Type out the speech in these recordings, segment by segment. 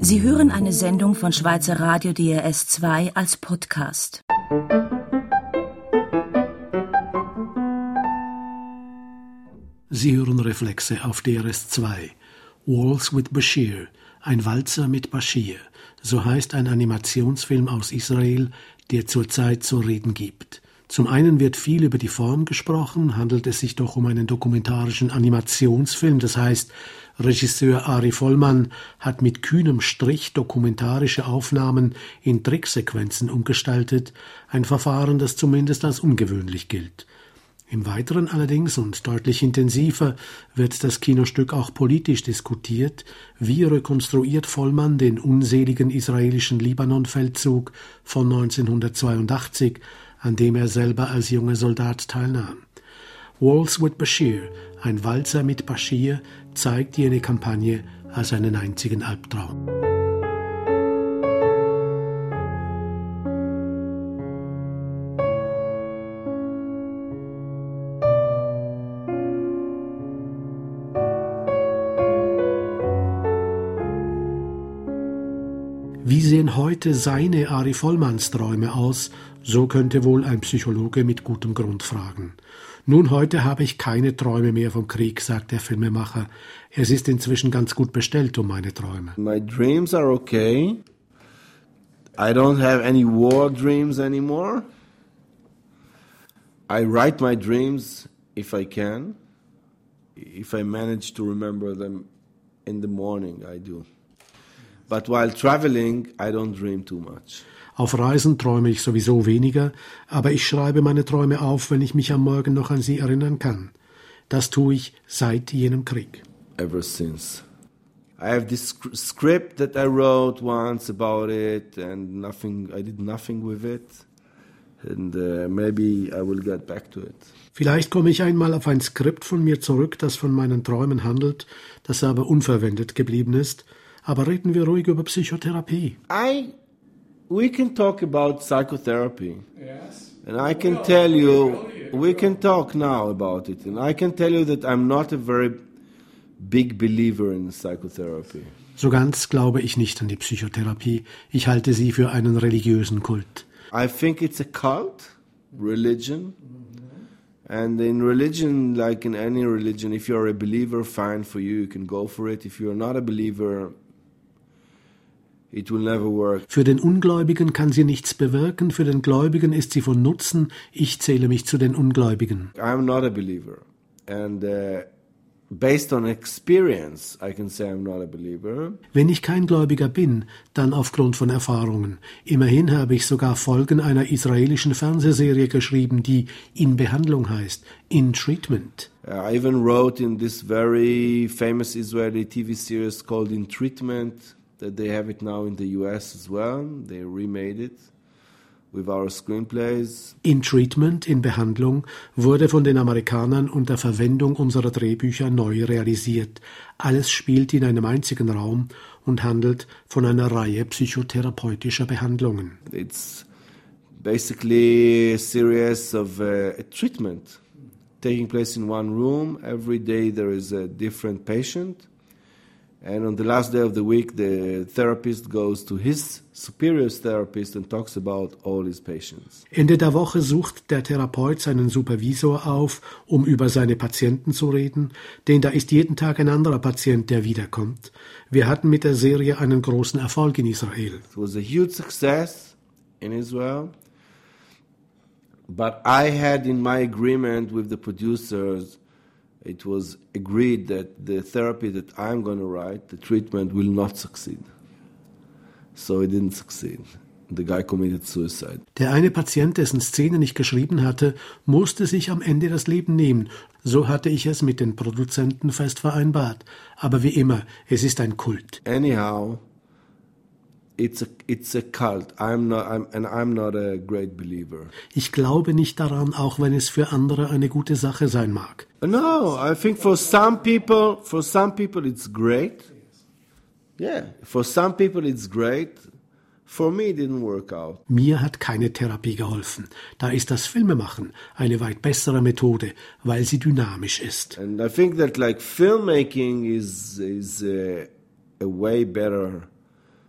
Sie hören eine Sendung von Schweizer Radio DRS 2 als Podcast. Sie hören Reflexe auf DRS 2. Waltz with Bashir, ein Walzer mit Bashir. So heißt ein Animationsfilm aus Israel, der zurzeit zu reden gibt. Zum einen wird viel über die Form gesprochen, handelt es sich doch um einen dokumentarischen Animationsfilm, das heißt, Regisseur Ari Vollmann hat mit kühnem Strich dokumentarische Aufnahmen in Tricksequenzen umgestaltet, ein Verfahren, das zumindest als ungewöhnlich gilt. Im Weiteren allerdings und deutlich intensiver wird das Kinostück auch politisch diskutiert. Wie rekonstruiert Vollmann den unseligen israelischen Libanon-Feldzug von 1982, an dem er selber als junger Soldat teilnahm? Waltz with Bashir, ein Walzer mit Bashir, zeigt jene Kampagne als einen einzigen Albtraum. Wie sehen heute seine Ari Vollmanns Träume aus? So könnte wohl ein Psychologe mit gutem Grund fragen. Nun, heute habe ich keine Träume mehr vom Krieg, sagt der Filmemacher. Es ist inzwischen ganz gut bestellt um meine Träume. My dreams are okay. I don't have any war dreams anymore. I write my dreams if I can. If I manage to remember them in the morning, I do. But while traveling, I don't dream too much. Auf Reisen träume ich sowieso weniger, aber ich schreibe meine Träume auf, wenn ich mich am Morgen noch an sie erinnern kann. Das tue ich seit jenem Krieg. Ever since. I have this script that I wrote once about it and I did nothing with it. And maybe I will get back to it. Vielleicht komme ich einmal auf ein Skript von mir zurück, das von meinen Träumen handelt, das aber unverwendet geblieben ist. Aber reden wir ruhig über Psychotherapie. We can talk about psychotherapy. Yes. And I can tell you, we can talk now about it. And I can tell you that I'm not a very big believer in psychotherapy. So ganz glaube ich nicht an die Psychotherapie. Ich halte sie für einen religiösen Kult. I think it's a cult, religion. And in religion, like in any religion, if you're a believer, fine for you, you can go for it. If you're not a believer, it will never work. Für den Ungläubigen kann sie nichts bewirken, für den Gläubigen ist sie von Nutzen. Ich zähle mich zu den Ungläubigen. I'm not a believer. And based on experience, I can say I'm not a believer. Wenn ich kein Gläubiger bin, dann aufgrund von Erfahrungen. Immerhin habe ich sogar Folgen einer israelischen Fernsehserie geschrieben, die In Behandlung heißt, In Treatment. I even wrote in this very famous Israeli TV series called In Treatment, that they have it now in the US as well. They remade it with our screenplays. In Treatment, in Behandlung, wurde von den Amerikanern unter Verwendung unserer Drehbücher neu realisiert. Alles spielt in einem einzigen Raum und handelt von einer Reihe psychotherapeutischer Behandlungen. It's basically a series of a treatment taking place in one room. Every day there is a different patient. And on the last day of the week, the therapist goes to his superior therapist and talks about all his patients. Ende der Woche sucht der Therapeut seinen Supervisor auf, um über seine Patienten zu reden, denn da ist jeden Tag ein anderer Patient, der wiederkommt. Wir hatten mit der Serie einen großen Erfolg in Israel. It was a huge success in Israel, but I had in my agreement with the producers, it was agreed that the therapy that I'm going to write, the treatment, will not succeed. So it didn't succeed. The guy committed suicide. Der eine Patient, dessen Szene ich geschrieben hatte, musste sich am Ende das Leben nehmen. So hatte ich es mit den Produzenten fest vereinbart. Aber wie immer, es ist ein Kult. Anyhow, it's a cult. I'm not a great believer. Ich glaube nicht daran, auch wenn es für andere eine gute Sache sein mag. No, I think for some people it's great. Yeah, for some people it's great. For me it didn't work out. Mir hat keine Therapie geholfen. Da ist das Filmemachen eine weit bessere Methode, weil sie dynamisch ist. And I think that like filmmaking is a way better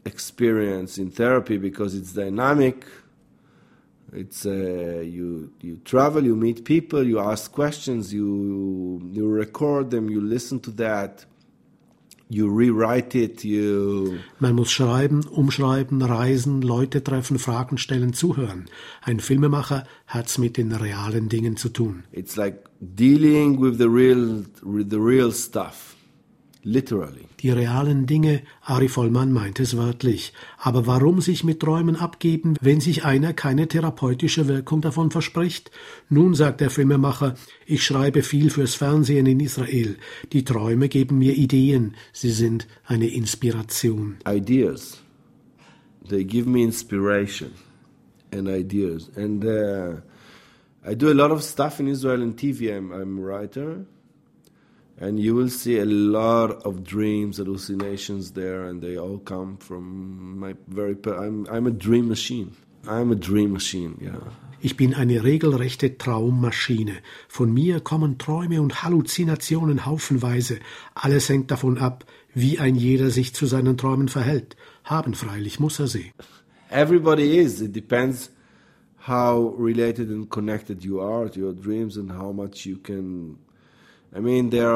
experience in therapy because it's dynamic. It's you travel, you meet people, you ask questions, you record them, you listen to that, you rewrite it, Man muss schreiben, umschreiben, reisen, Leute treffen, Fragen stellen, zuhören. Ein Filmemacher hat's mit den realen Dingen zu tun. It's like dealing with the real stuff. Literally. Die realen Dinge, Ari Vollmann meint es wörtlich. Aber warum sich mit Träumen abgeben, wenn sich einer keine therapeutische Wirkung davon verspricht? Nun, sagt der Filmemacher, ich schreibe viel fürs Fernsehen in Israel. Die Träume geben mir Ideen. Sie sind eine Inspiration. Ideas. They give me inspiration and ideas. And I do a lot of stuff in Israel and TV. I'm a writer. And you will see a lot of dreams, hallucinations there, and they all come from my I'm a dream machine. I'm a dream machine, yeah. Ich bin eine regelrechte Traummaschine. Von mir kommen Träume und Halluzinationen haufenweise. Alles hängt davon ab, wie ein jeder sich zu seinen Träumen verhält. Haben freilich muss er sie. Everybody is. It depends how related and connected you are to your dreams and how much you can... they're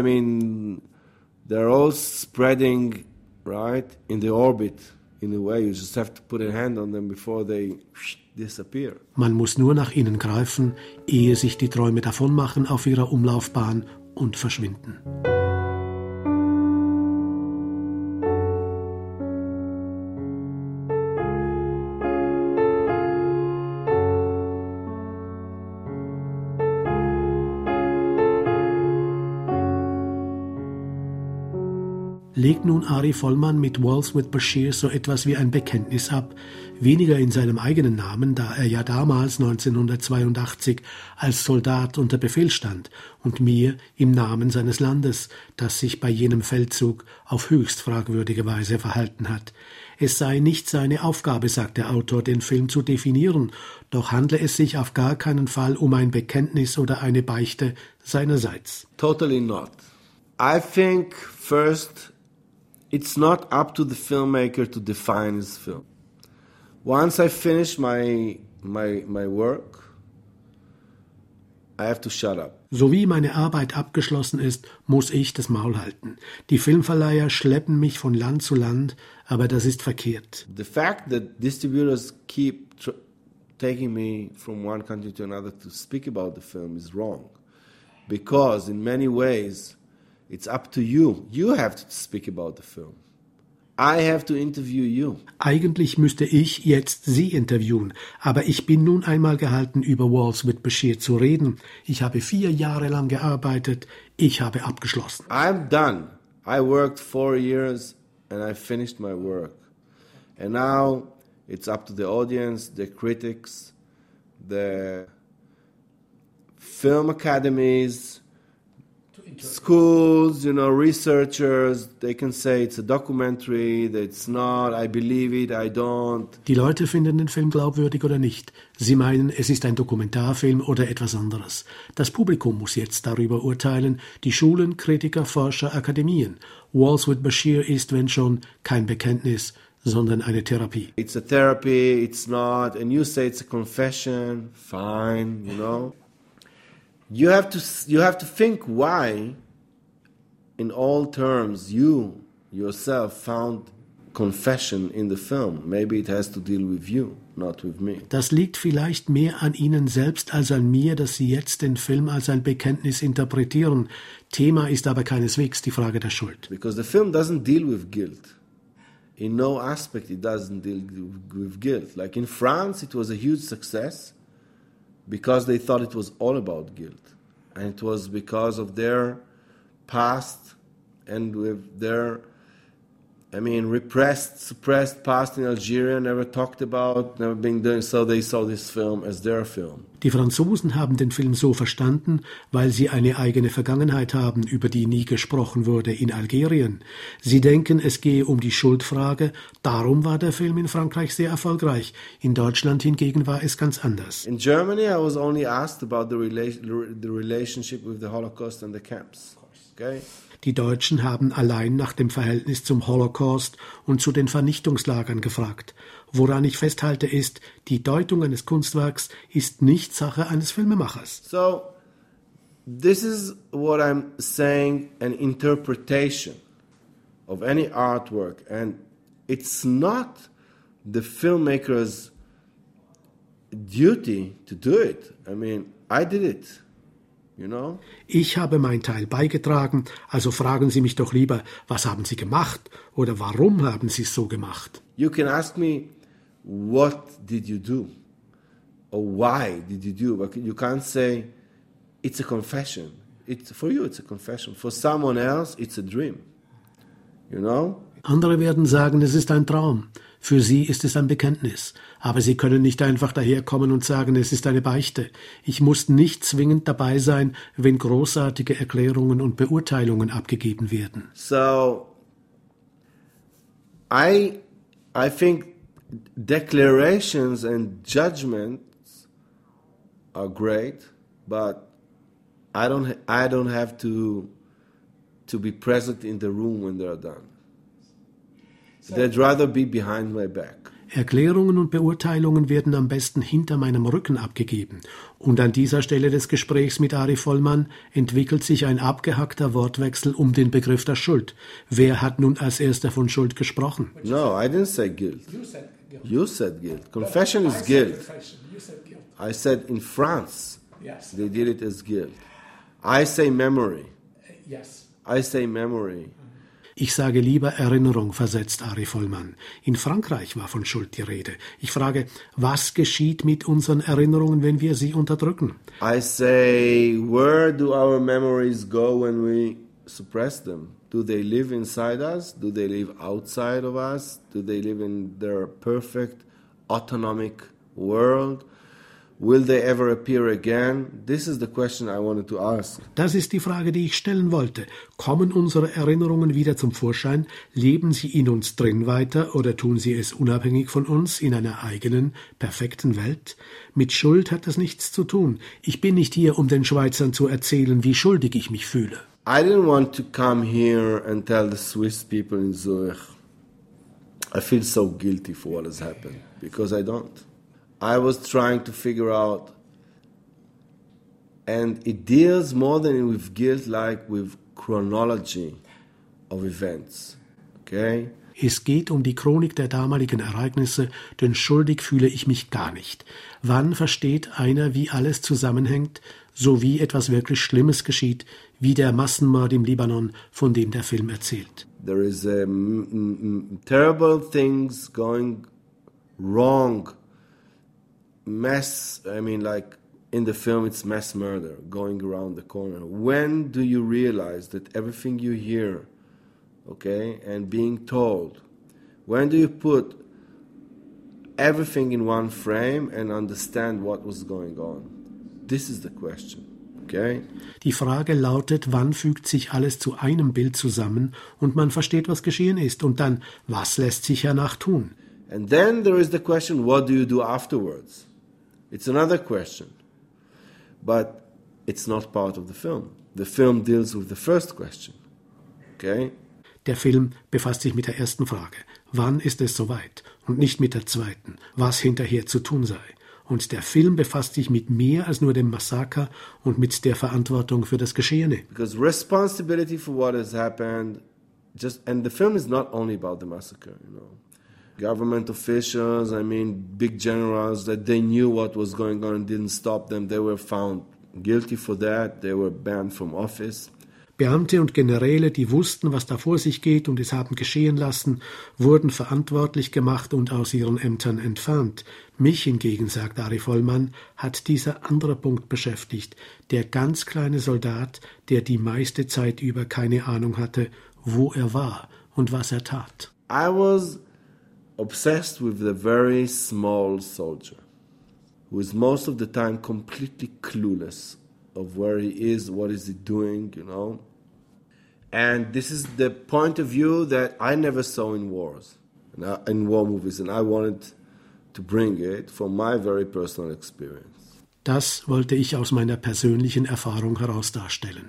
all spreading, right, in the orbit, in a way. You just have to put a hand on them before they disappear. Man muss nur nach ihnen greifen, ehe sich die Träume davonmachen auf ihrer Umlaufbahn und verschwinden. Legt nun Ari Vollmann mit Waltz with Bashir so etwas wie ein Bekenntnis ab, weniger in seinem eigenen Namen, da er ja damals 1982 als Soldat unter Befehl stand, und mir im Namen seines Landes, das sich bei jenem Feldzug auf höchst fragwürdige Weise verhalten hat. Es sei nicht seine Aufgabe, sagt der Autor, den Film zu definieren, doch handle es sich auf gar keinen Fall um ein Bekenntnis oder eine Beichte seinerseits. Totally not. I think first... It's not up to the filmmaker to define his film. Once I finish my work, I have to shut up. So wie meine Arbeit abgeschlossen ist, muss ich das Maul halten. Die Filmverleiher schleppen mich von Land zu Land, aber das ist verkehrt. The fact that distributors keep taking me from one country to another to speak about the film is wrong. Because in many ways... It's up to you. You have to speak about the film. I have to interview you. Eigentlich müsste ich jetzt Sie interviewen, aber ich bin nun einmal gehalten, über Waltz with Bashir zu reden. Ich habe 4 Jahre lang gearbeitet. Ich habe abgeschlossen. I'm done. I worked 4 years and I finished my work. And now it's up to the audience, the critics, the film academies, schools, researchers, they can say it's a documentary, that it's not, I believe it, I don't. Die Leute finden den Film glaubwürdig oder nicht. Sie meinen, es ist ein Dokumentarfilm oder etwas anderes. Das Publikum muss jetzt darüber urteilen, die Schulen, Kritiker, Forscher, Akademien. Waltz with Bashir ist, wenn schon, kein Bekenntnis, sondern eine Therapie. It's a therapy, it's not, and you say it's a confession, fine, You have to think why, in all terms, you yourself found confession in the film. Maybe it has to deal with you, not with me. Das liegt vielleicht mehr an Ihnen selbst als an mir, dass Sie jetzt den Film als ein Bekenntnis interpretieren. Thema ist aber keineswegs die Frage der Schuld. Because the film doesn't deal with guilt. In no aspect it doesn't deal with guilt. Like in France, it was a huge success. Because they thought it was all about guilt. And it was because of their past and with their, suppressed past in Algeria, never talked about, never been doing, so they saw this film as their film. Die Franzosen haben den Film so verstanden, weil sie eine eigene Vergangenheit haben, über die nie gesprochen wurde in Algerien. Sie denken, es gehe um die Schuldfrage, darum war der Film in Frankreich sehr erfolgreich. In Deutschland hingegen war es ganz anders. In Germany, I was only asked about the relationship with the Holocaust and the camps. Okay? Die Deutschen haben allein nach dem Verhältnis zum Holocaust und zu den Vernichtungslagern gefragt. Woran ich festhalte ist, die Deutung eines Kunstwerks ist nicht Sache eines Filmemachers. So, this is what I'm saying, an interpretation of any artwork. And it's not the filmmaker's duty to do it. I mean, I did it. You know? Ich habe mein Teil beigetragen, also fragen Sie mich doch lieber, was haben Sie gemacht oder warum haben Sie es so gemacht? You can ask me, what did you do? Or why did you do? But you can't say, it's a confession. For you, it's a confession. For someone else, it's a dream. You know? Andere werden sagen, es ist ein Traum. Für Sie ist es ein Bekenntnis. Aber Sie können nicht einfach daherkommen und sagen, es ist eine Beichte. Ich muss nicht zwingend dabei sein, wenn großartige Erklärungen und Beurteilungen abgegeben werden. So, I think declarations and judgments are great, but I don't have to be present in the room when they're done. They'd rather be behind my back. Erklärungen und Beurteilungen werden am besten hinter meinem Rücken abgegeben. Und an dieser Stelle des Gesprächs mit Ari Vollmann entwickelt sich ein abgehackter Wortwechsel um den Begriff der Schuld. Wer hat nun als erster von Schuld gesprochen? No, I didn't say guilt. You said guilt. Confession is guilt. I said in France, they did it as guilt. I say memory. I say memory. Ich sage lieber Erinnerung, versetzt Ari Vollmann. In Frankreich war von Schuld die Rede. Ich frage, was geschieht mit unseren Erinnerungen, wenn wir sie unterdrücken? I say, where do our memories go when we suppress them? Do they live inside us? Do they live outside of us? Do they live in their perfect, autonomic world? Will they ever appear again? This is the question I wanted to ask. Das ist die Frage, die ich stellen wollte. Kommen unsere Erinnerungen wieder zum Vorschein? Leben sie in uns drin weiter oder tun sie es unabhängig von uns in einer eigenen, perfekten Welt? Mit Schuld hat das nichts zu tun. Ich bin nicht hier, um den Schweizern zu erzählen, wie schuldig ich mich fühle. I didn't want to come here and tell the Swiss people in Zurich, I feel so guilty for what has happened, because I don't. I was trying to figure out, and it deals more than with guilt, like with chronology of events, okay? Es geht um die Chronik der damaligen Ereignisse, denn schuldig fühle ich mich gar nicht. Wann versteht einer, wie alles zusammenhängt, so wie etwas wirklich Schlimmes geschieht, wie der Massenmord im Libanon, von dem der Film erzählt? There is terrible things going wrong. Mass, I mean, like in the film, it's mass murder going around the corner. When do you realize that everything you hear, okay, and being told, when do you put everything in one frame and understand what was going on? This is the question, okay? Die Frage lautet, wann fügt sich alles zu einem Bild zusammen und man versteht, was geschehen ist, und dann, was lässt sich danach tun? And then there is the question, what do you do afterwards? It's another question, but it's not part of the film. The film deals with the first question, okay? Der Film befasst sich mit der ersten Frage, wann ist es soweit, und nicht mit der zweiten, was hinterher zu tun sei. Und der Film befasst sich mit mehr als nur dem Massaker und mit der Verantwortung für das Geschehene. Because responsibility for what has happened, and the film is not only about the massacre, you know. Government officials, I mean, big generals, that they knew what was going on and didn't stop them. They were found guilty for that. They were banned from office. Beamte und Generäle, die wussten, was da vor sich geht und es haben geschehen lassen, wurden verantwortlich gemacht und aus ihren Ämtern entfernt. Mich hingegen, sagt Ari Vollmann, hat dieser andere Punkt beschäftigt. Der ganz kleine Soldat, der die meiste Zeit über keine Ahnung hatte, wo er war und was er tat. I was obsessed with the very small soldier, who is most of the time completely clueless of where he is, what is he doing, you know. And this is the point of view that I never saw in wars, in war movies, and I wanted to bring it from my very personal experience. Das wollte ich aus meiner persönlichen Erfahrung heraus darstellen.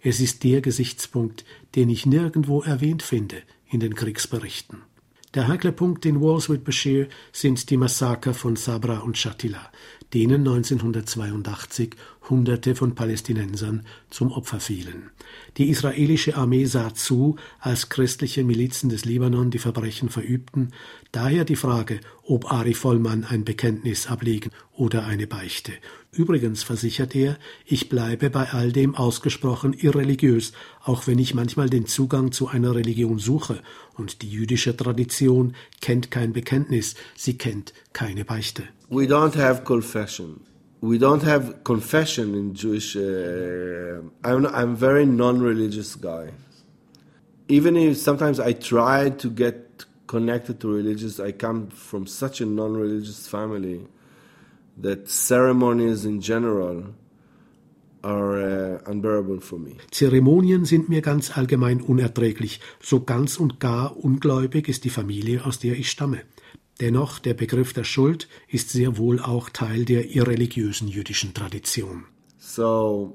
Es ist der Gesichtspunkt, den ich nirgendwo erwähnt finde in den Kriegsberichten. Der heikle Punkt in Walls with Bashir sind die Massaker von Sabra und Shatila, denen 1982 Hunderte von Palästinensern zum Opfer fielen. Die israelische Armee sah zu, als christliche Milizen des Libanon die Verbrechen verübten. Daher die Frage, ob Ari Vollmann ein Bekenntnis ablegen oder eine Beichte. Übrigens versichert er, ich bleibe bei all dem ausgesprochen irreligiös, auch wenn ich manchmal den Zugang zu einer Religion suche. Und die jüdische Tradition kennt kein Bekenntnis, sie kennt keine Beichte. We don't have confession. We don't have confession in Jewish. I'm a very non-religious guy. Even if sometimes I try to get connected to religious, I come from such a non-religious family that ceremonies in general are unbearable for me. Zeremonien sind mir ganz allgemein unerträglich. So ganz und gar ungläubig ist die Familie, aus der ich stamme. Dennoch, der Begriff der Schuld ist sehr wohl auch Teil der irreligiösen jüdischen Tradition. So,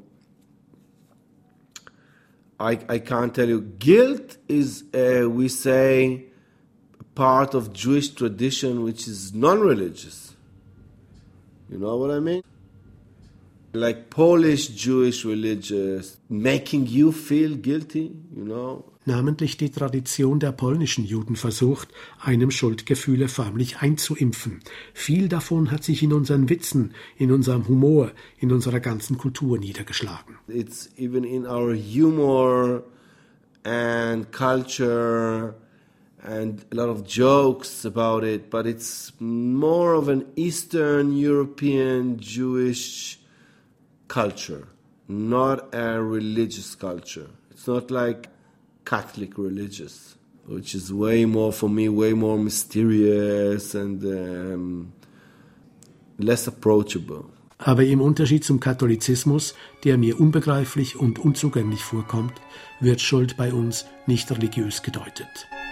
I can't tell you. Guilt is, we say, part of Jewish tradition which is non-religious. You know what I mean? Like Polish Jewish religious, making you feel guilty, you know? Namentlich die Tradition der polnischen Juden versucht, einem Schuldgefühle förmlich einzuimpfen. Viel davon hat sich in unseren Witzen, in unserem Humor, in unserer ganzen Kultur niedergeschlagen. It's even in our humor and culture and a lot of jokes about it, but it's more of an Eastern European Jewish culture, not a religious culture. It's not like Catholic religious, which is way more, for me, way more mysterious and less approachable. Aber im Unterschied zum Katholizismus, der mir unbegreiflich und unzugänglich vorkommt, wird Schuld bei uns nicht religiös gedeutet.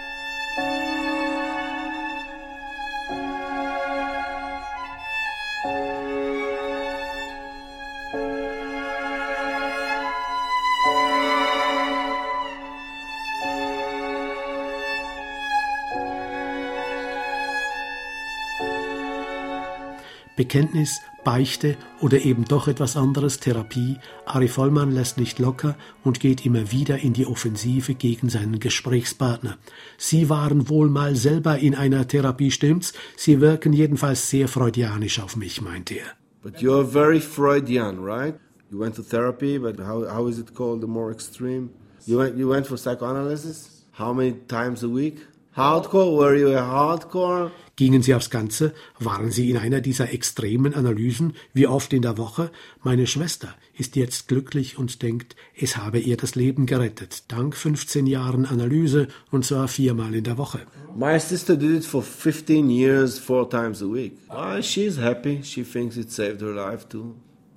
Bekenntnis, Beichte oder eben doch etwas anderes, Therapie, Ari Vollmann lässt nicht locker und geht immer wieder in die Offensive gegen seinen Gesprächspartner. Sie waren wohl mal selber in einer Therapie, stimmt's? Sie wirken jedenfalls sehr freudianisch auf mich, meint er. But you're very Freudian, right? You went to therapy, but how is it called, the more extreme? You went for psychoanalysis? How many times a week? Hardcore? Were you a hardcore? Gingen Sie aufs Ganze? Waren Sie in einer dieser extremen Analysen? Wie oft in der Woche? Meine Schwester ist jetzt glücklich und denkt, es habe ihr das Leben gerettet. Dank 15 Jahren Analyse und zwar 4-mal in der Woche. My sister did it for 15 years, 4 times a week. She's happy. She thinks it saved her life too.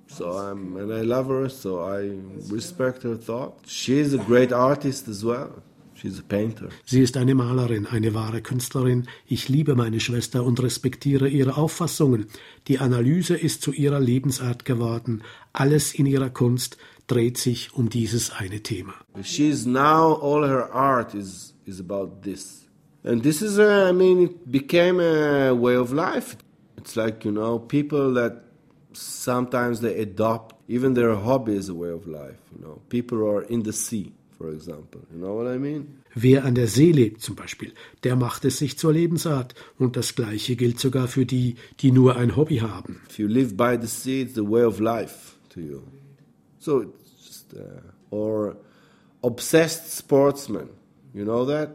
And I love her, so I respect her thought. She's a great artist as well. She's a painter. Sie ist eine Malerin, eine wahre Künstlerin. Ich liebe meine Schwester und respektiere ihre Auffassungen. Die Analyse ist zu ihrer Lebensart geworden. Alles in ihrer Kunst dreht sich um dieses eine Thema. She's now, all her art is about this. And this is, it became a way of life. It's like, people that sometimes they adopt, even their hobby is a way of life. People who are in the sea. For example, you know what I mean? Wer an der See lebt zum Beispiel, der macht es sich zur Lebensart. Und das Gleiche gilt sogar für die, die nur ein Hobby haben. If you live by the sea, it's the way of life to you. So it's just, or obsessed sportsmen, you know that?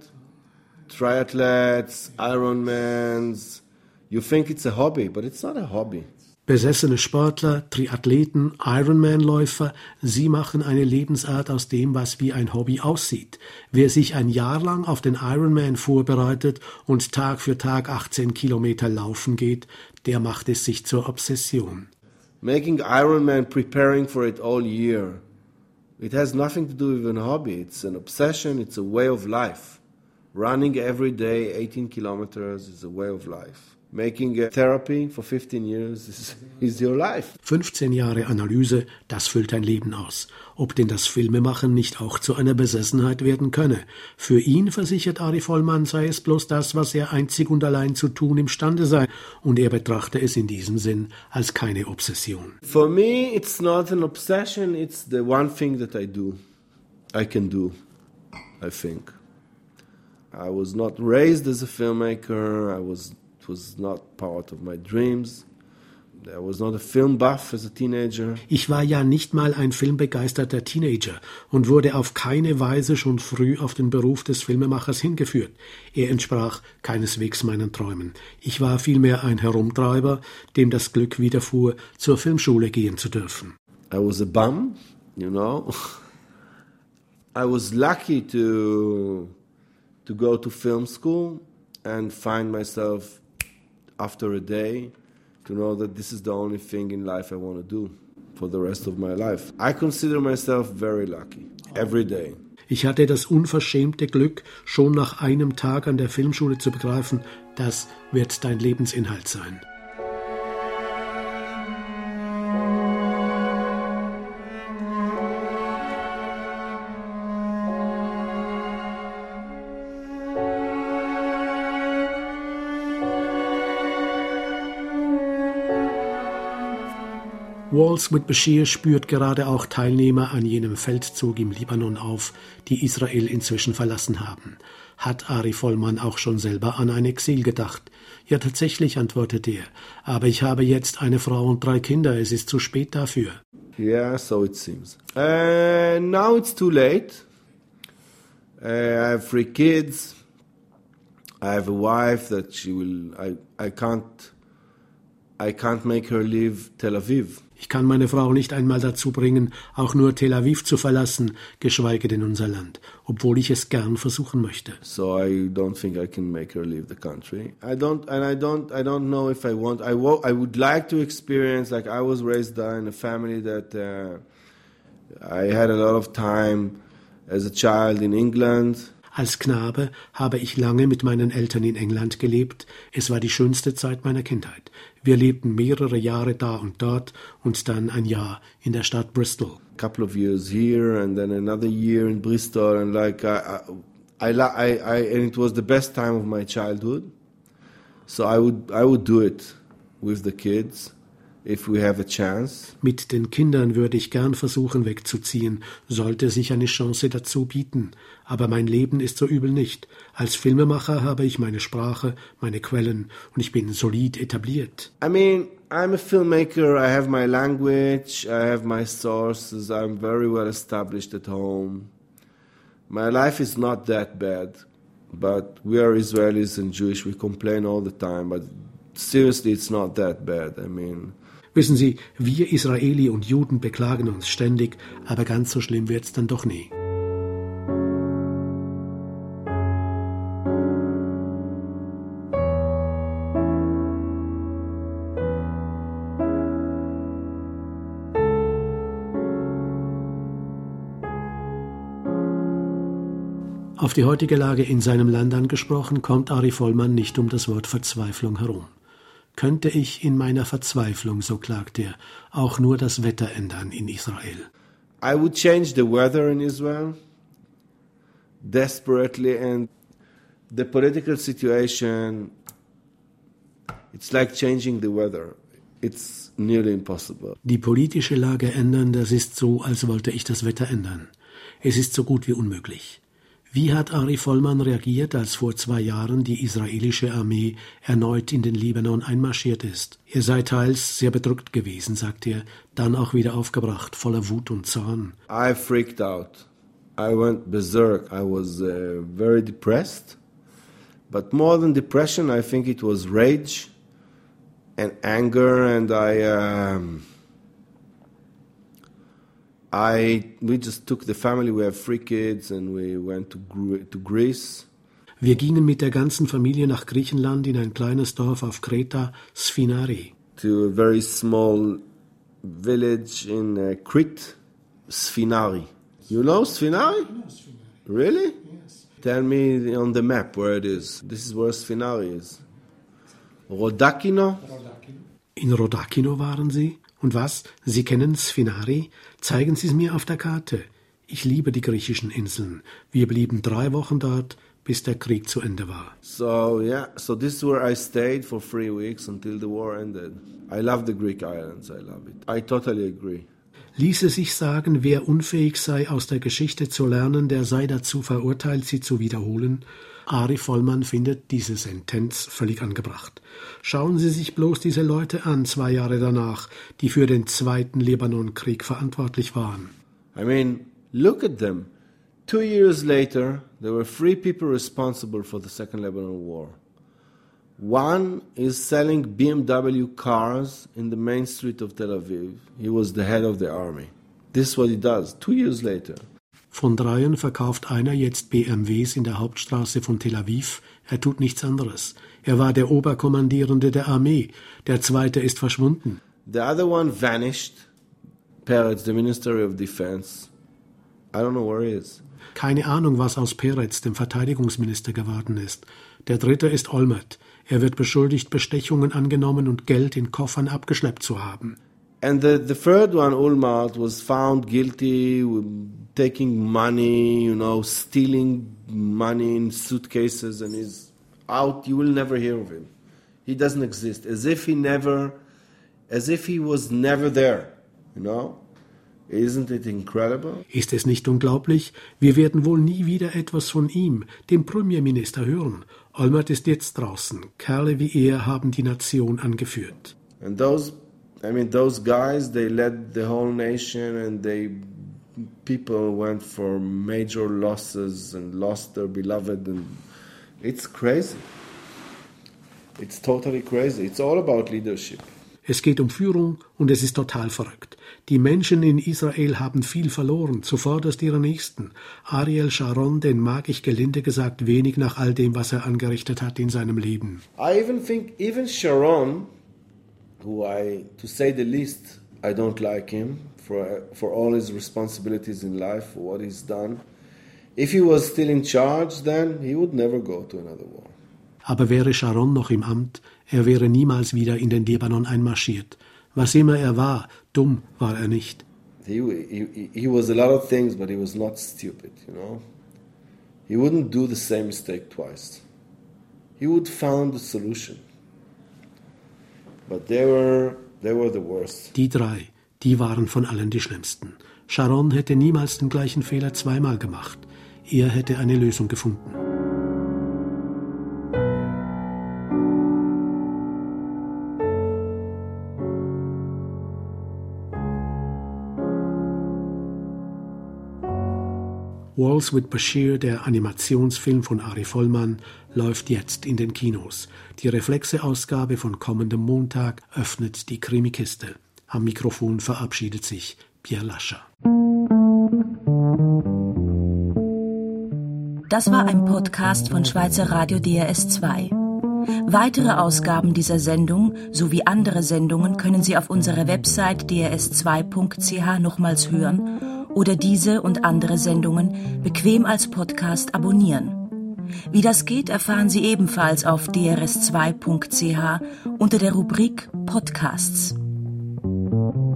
Triathletes, Ironmans. You think it's a hobby, but it's not a hobby. Besessene Sportler, Triathleten, Ironman-Läufer, sie machen eine Lebensart aus dem, was wie ein Hobby aussieht. Wer sich ein Jahr lang auf den Ironman vorbereitet und Tag für Tag 18 Kilometer laufen geht, der macht es sich zur Obsession. Making Ironman, preparing for it all year, it has nothing to do with a hobby. It's an obsession, it's a way of life. Running every day, 18 kilometers is a way of life. Making a therapy for 15 years is your life. 15 Jahre Analyse, das füllt dein Leben aus. Ob denn das Filmemachen nicht auch zu einer Besessenheit werden könne. Für ihn, versichert Ari Folman, sei es bloß das, was er einzig und allein zu tun imstande sei. Und er betrachte es in diesem Sinn als keine Obsession. For me, it's not an obsession. It's the one thing that I can do, I think. I was not raised as a filmmaker. It was not part of my dreams. I was not a film buff as a teenager. Ich war ja nicht mal ein filmbegeisterter Teenager und wurde auf keine Weise schon früh auf den Beruf des Filmemachers hingeführt. Er entsprach keineswegs meinen Träumen. Ich war vielmehr ein Herumtreiber, dem das Glück widerfuhr, zur Filmschule gehen zu dürfen. I was a bum, you know. I was lucky to go to film school and find myself after a day to know that this is the only thing in life I want to do for the rest of my life. I consider myself very lucky every day. Ich hatte das unverschämte Glück, schon nach einem Tag an der Filmschule zu begreifen, das wird dein Lebensinhalt sein. Walls with Bashir spürt gerade auch Teilnehmer an jenem Feldzug im Libanon auf, die Israel inzwischen verlassen haben. Hat Ari Folman auch schon selber an ein Exil gedacht? Ja, tatsächlich, antwortet er. Aber ich habe jetzt eine Frau und 3 Kinder. Es ist zu spät dafür. Yeah, so it seems. Now it's too late. I have 3 kids. I have a wife that I can't make her leave Tel Aviv. Ich kann meine Frau nicht einmal dazu bringen, auch nur Tel Aviv zu verlassen, geschweige denn unser Land, obwohl ich es gern versuchen möchte. So I don't think I can make her leave the country. I don't know if I want. I would like to experience, like I was raised in a family that I had a lot of time as a child in England. Als Knabe habe ich lange mit meinen Eltern in England gelebt. Es war die schönste Zeit meiner Kindheit. Wir lebten mehrere Jahre da und dort und dann ein Jahr in der Stadt Bristol. A couple of years here and then another year in Bristol, and like and it was the best time of my childhood. So I would do it with the kids. If we have a chance. Mit den Kindern würde ich gern versuchen wegzuziehen, sollte sich eine Chance dazu bieten. Aber mein Leben ist so übel nicht. Als Filmemacher habe ich meine Sprache, meine Quellen und ich bin solid etabliert. I mean, I'm a filmmaker, I have my language, I have my sources, I'm very well established at home. My life is not that bad, but we are Israelis and Jewish, we complain all the time, but seriously, it's not that bad. I mean... Wissen Sie, wir Israeli und Juden beklagen uns ständig, aber ganz so schlimm wird's dann doch nie. Auf die heutige Lage in seinem Land angesprochen, kommt Ari Folman nicht um das Wort Verzweiflung herum. Könnte ich in meiner Verzweiflung, so klagt er, auch nur das Wetter ändern in Israel. I would change the weather in Israel desperately, and the political situation, it's like changing the weather. It's nearly impossible. Die politische Lage ändern, das ist so, als wollte ich das Wetter ändern. Es ist so gut wie unmöglich. Wie hat Ari Folman reagiert, als vor 2 Jahren die israelische Armee erneut in den Libanon einmarschiert ist? Er sei teils sehr bedrückt gewesen, sagt er, dann auch wieder aufgebracht, voller Wut und Zorn. I freaked out. I went berserk. I was very depressed. But more than depression, I think it was rage and anger, and we just took the family, we have 3 kids, and we went to Greece. Wir gingen mit der ganzen Familie nach Griechenland in ein kleines Dorf auf Kreta, Sfinari. To a very small village in Crete, Sfinari. You know Sfinari? I know Sfinari. Really? Yes. Tell me on the map where it is. This is where Sfinari is. Rodakino. In Rodakino waren Sie? Und was? Sie kennen Sfinari? Zeigen Sie es mir auf der Karte. Ich liebe die griechischen Inseln. Wir blieben 3 Wochen dort, bis der Krieg zu Ende war. So this is where I stayed for 3 weeks until the war ended. I love the Greek islands, I love it. I totally agree. Ließe sich sagen, wer unfähig sei, aus der Geschichte zu lernen, der sei dazu verurteilt, sie zu wiederholen? Ari Vollmann findet diese Sentenz völlig angebracht. Schauen Sie sich bloß diese Leute an, 2 Jahre danach, die für den 2. Libanonkrieg verantwortlich waren. I mean, look at them. 2 years later, there were 3 people responsible for the Second Lebanon War. One is selling BMW cars in the main street of Tel Aviv. He was the head of the army. This is what he does, 2 years later. Von 3 verkauft einer jetzt BMWs in der Hauptstraße von Tel Aviv. Er tut nichts anderes. Er war der Oberkommandierende der Armee. Der 2. ist verschwunden. The other one vanished. Peretz, the Ministry of Defense. I don't know where he is. Keine Ahnung, was aus Peretz, dem Verteidigungsminister, geworden ist. Der 3. ist Olmert. Er wird beschuldigt, Bestechungen angenommen und Geld in Koffern abgeschleppt zu haben. And the 3rd one, Olmert, was found guilty with taking money, stealing money in suitcases, and he's out. You will never hear of him. He doesn't exist. As if he was never there, Isn't it incredible? Ist es nicht unglaublich? Wir werden wohl nie wieder etwas von ihm, dem Premierminister, hören. Olmert ist jetzt draußen. Kerle wie er haben die Nation angeführt. And those guys, they led the whole nation, and people went for major losses and lost their beloved, and it's crazy. It's totally crazy. It's all about leadership. Es geht um Führung und es ist total verrückt. Die Menschen in Israel haben viel verloren, zuvorderst ihre Nächsten. Ariel Sharon, den mag ich gelinde gesagt wenig nach all dem, was er angerichtet hat in seinem Leben. I even think Sharon, who to say the least, I don't like him for all his responsibilities in life, for what he's done. If he was still in charge, then he would never go to another war. Aber wäre Sharon noch im Amt, er wäre niemals wieder in den Libanon einmarschiert. Was immer er war, dumm war er nicht. He was a lot of things, but he was not stupid, He wouldn't do the same mistake twice. He would find a solution. But they were the worst. Die 3, die waren von allen die Schlimmsten. Sharon hätte niemals den gleichen Fehler 2-mal gemacht. Er hätte eine Lösung gefunden. Walls with Bashir, der Animationsfilm von Ari Vollmann, läuft jetzt in den Kinos. Die Reflexe-Ausgabe von kommendem Montag öffnet die Krimikiste. Am Mikrofon verabschiedet sich Pierre Lascher. Das war ein Podcast von Schweizer Radio DRS2. Weitere Ausgaben dieser Sendung sowie andere Sendungen können Sie auf unserer Website drs2.ch nochmals hören oder diese und andere Sendungen bequem als Podcast abonnieren. Wie das geht, erfahren Sie ebenfalls auf drs2.ch unter der Rubrik Podcasts.